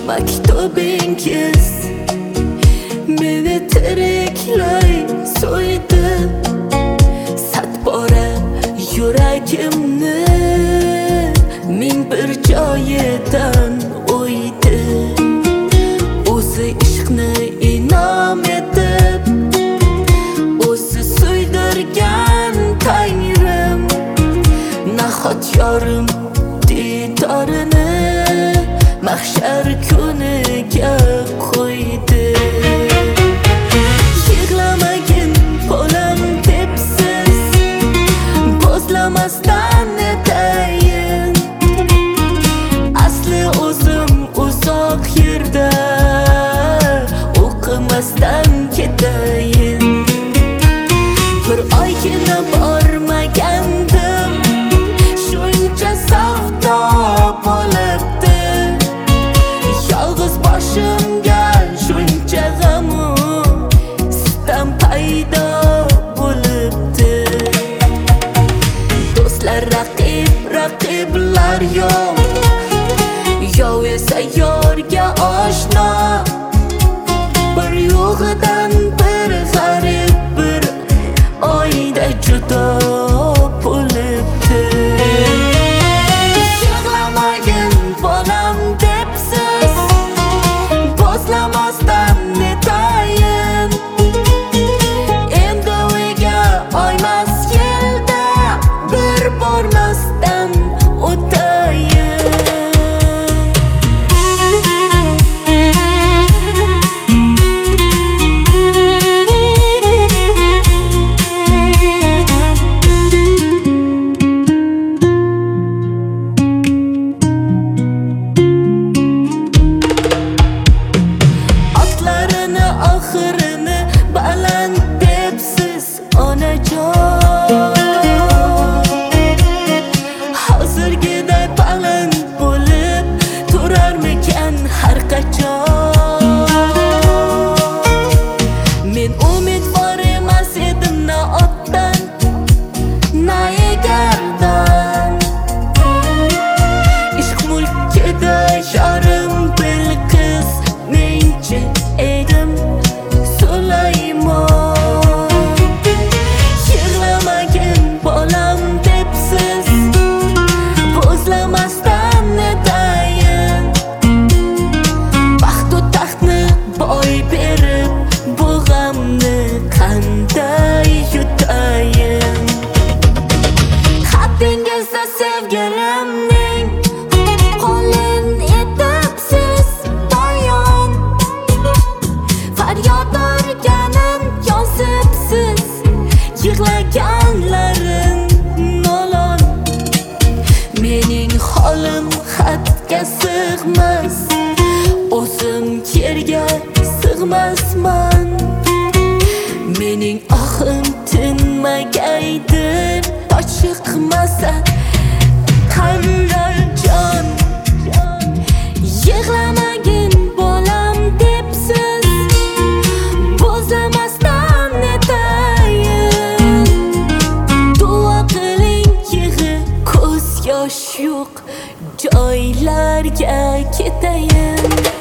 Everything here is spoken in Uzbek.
Maktubingiz meni tiriklay so'ydi, sat bora yuragimni ming bir joyidan o'ydi. O'zi ishqni inom etib, o'zi suydirgan Tangrim, nahot yorim didorini mahshar kuniga qo'ydi. Yig'lamagin bolam debsiz, bo'zlamasdan netayin, asli o'zim uzoq yerda o'qimasdan ketayin. Bir oygina bormagandim, shuncha savdo bo'libdi. Yolg'iz boshimga shuncha g'amu sitam paydo bo'libdi. Do'stlar raqiblar yo'q, yov esa yorga oshno. Bir yo'g'idan bir g'arib, bir oyda judo bo'libdi. Yig'lamagin bolam debsiz, bo'zlamasdan netayin, endi uyga oymas yilda bir bormasdan o'tayin. Oxirini baland debsiz onajon, hozirgiday baland bo'lib turarmikan har qachon? Men umidvor emas edim na otdan, na egardan. Ishq mulkida yorim Bilqis, menchi edim Sulaymon. Yig'lamagin bolam debsiz, bo'zlamasdan netayin, baxtu taxtni boy berib bu g'amni qanday yutayin? Xatingizda sevgilimning qo'lin etibsiz bayon, faryod urganim yozibsiz, yig'laganlarim nolon. Mening holim xatga sig'mas, o'zim yerga sig'masman. Mening ohim tinmagaydir, chiqmasa qanday jon. Yig'lamagin bolam debsiz, bo'zlamasdan netayin, duo qiling yig'i ko'z yosh yo'q joylarga ketayin.